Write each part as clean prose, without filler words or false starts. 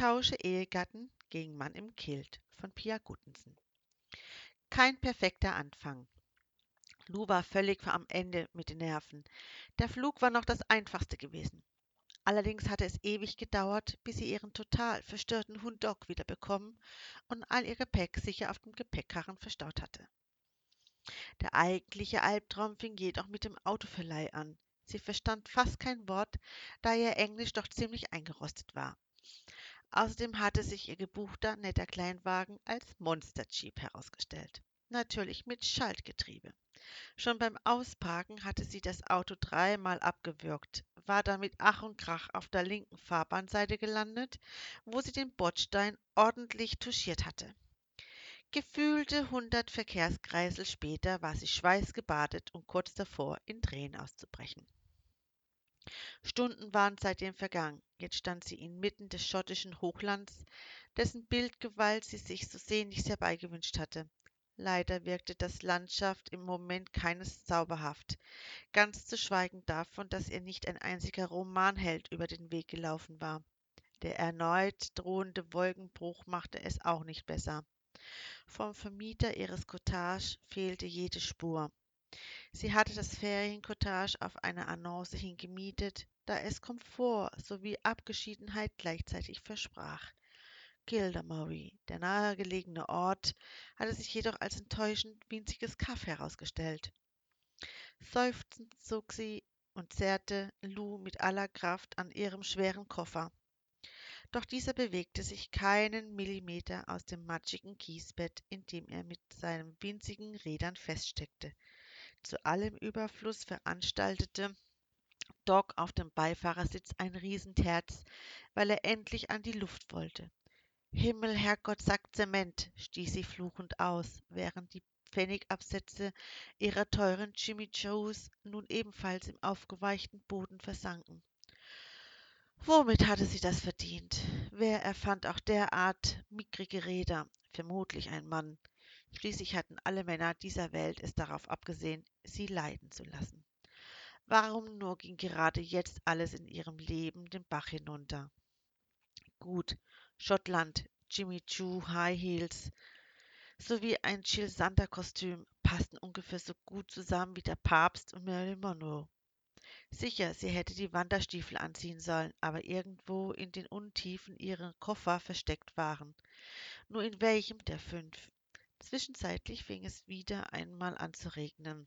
Tausche Ehegatten gegen Mann im Kilt von Pia Guttensen. Kein perfekter Anfang. Lou war völlig am Ende mit den Nerven. Der Flug war noch das Einfachste gewesen. Allerdings hatte es ewig gedauert, bis sie ihren total verstörten Hund Doc wieder bekommen und all ihr Gepäck sicher auf dem Gepäckkarren verstaut hatte. Der eigentliche Albtraum fing jedoch mit dem Autoverleih an. Sie verstand fast kein Wort, da ihr Englisch doch ziemlich eingerostet war. Außerdem hatte sich ihr gebuchter, netter Kleinwagen als Monster Jeep herausgestellt. Natürlich mit Schaltgetriebe. Schon beim Ausparken hatte sie das Auto dreimal abgewürgt, war dann mit Ach und Krach auf der linken Fahrbahnseite gelandet, wo sie den Bordstein ordentlich touchiert hatte. Gefühlte 100 Verkehrskreisel später war sie schweißgebadet und kurz davor, in Tränen auszubrechen. Stunden waren seitdem vergangen. Jetzt stand sie inmitten des schottischen Hochlands, dessen Bildgewalt sie sich so sehnlichst herbeigewünscht hatte. Leider wirkte das Landschaft im Moment keines zauberhaft, ganz zu schweigen davon, dass ihr nicht ein einziger Romanheld über den Weg gelaufen war. Der erneut drohende Wolkenbruch machte es auch nicht besser. Vom Vermieter ihres Cottage fehlte jede Spur. Sie hatte das Feriencottage auf eine Annonce hin gemietet, da es Komfort sowie Abgeschiedenheit gleichzeitig versprach. Kildare, der nahegelegene Ort, hatte sich jedoch als enttäuschend winziges Kaff herausgestellt. Seufzend zog sie und zerrte Lou mit aller Kraft an ihrem schweren Koffer. Doch dieser bewegte sich keinen Millimeter aus dem matschigen Kiesbett, in dem er mit seinen winzigen Rädern feststeckte. Zu allem Überfluss veranstaltete Doc auf dem Beifahrersitz ein Riesenterz, weil er endlich an die Luft wollte. »Himmel, Herrgott, Sack Zement«, stieß sie fluchend aus, während die Pfennigabsätze ihrer teuren Jimmy Joes nun ebenfalls im aufgeweichten Boden versanken. Womit hatte sie das verdient? Wer erfand auch derart mickrige Räder? Vermutlich ein Mann. Schließlich hatten alle Männer dieser Welt es darauf abgesehen, sie leiden zu lassen. Warum nur ging gerade jetzt alles in ihrem Leben den Bach hinunter? Gut, Schottland, Jimmy Choo, High Heels sowie ein Jill Sander-Kostüm passten ungefähr so gut zusammen wie der Papst und Marilyn Monroe. Sicher, sie hätte die Wanderstiefel anziehen sollen, aber irgendwo in den Untiefen ihrer Koffer versteckt waren. Nur in welchem der 5? Zwischenzeitlich fing es wieder einmal an zu regnen.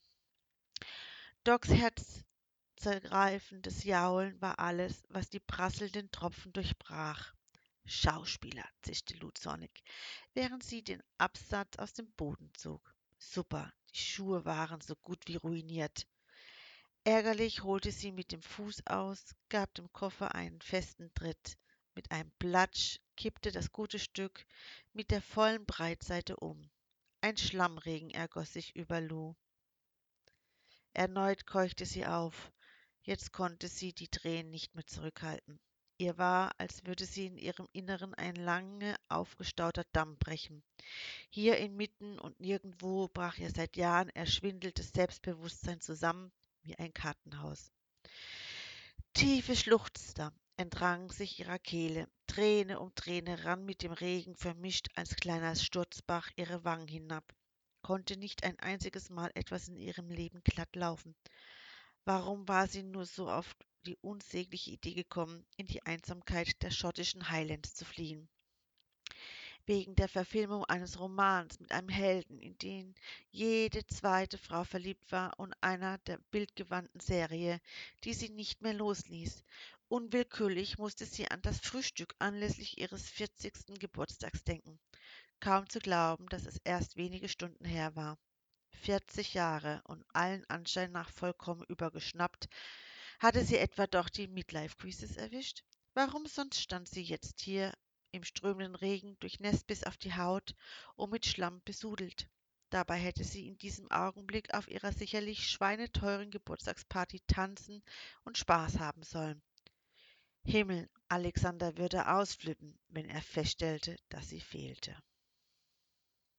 Docs herzzergreifendes Jaulen war alles, was die prasselnden Tropfen durchbrach. »Schauspieler«, zischte Lou zornig, während sie den Absatz aus dem Boden zog. »Super, die Schuhe waren so gut wie ruiniert.« Ärgerlich holte sie mit dem Fuß aus, gab dem Koffer einen festen Tritt. Mit einem Platsch kippte das gute Stück mit der vollen Breitseite um. Ein Schlammregen ergoss sich über Lou. Erneut keuchte sie auf. Jetzt konnte sie die Tränen nicht mehr zurückhalten. Ihr war, als würde sie in ihrem Inneren ein lange aufgestauter Damm brechen. Hier inmitten und nirgendwo brach ihr seit Jahren erschwindeltes Selbstbewusstsein zusammen wie ein Kartenhaus. Tiefe Schluchzer entrangen sich ihrer Kehle. Träne um Träne rann mit dem Regen vermischt als kleiner Sturzbach ihre Wangen hinab. Konnte nicht ein einziges Mal etwas in ihrem Leben glatt laufen? Warum war sie nur so auf die unsägliche Idee gekommen, in die Einsamkeit der schottischen Highlands zu fliehen? Wegen der Verfilmung eines Romans mit einem Helden, in den jede zweite Frau verliebt war, und einer der bildgewandten Serie, die sie nicht mehr losließ. Unwillkürlich musste sie an das Frühstück anlässlich ihres 40. Geburtstags denken. Kaum zu glauben, dass es erst wenige Stunden her war. 40 Jahre und allen Anschein nach vollkommen übergeschnappt. Hatte sie etwa doch die Midlife-Crisis erwischt? Warum sonst stand sie jetzt hier im strömenden Regen, durchnässt bis auf die Haut und mit Schlamm besudelt? Dabei hätte sie in diesem Augenblick auf ihrer sicherlich schweineteuren Geburtstagsparty tanzen und Spaß haben sollen. Himmel, Alexander würde ausflippen, wenn er feststellte, dass sie fehlte.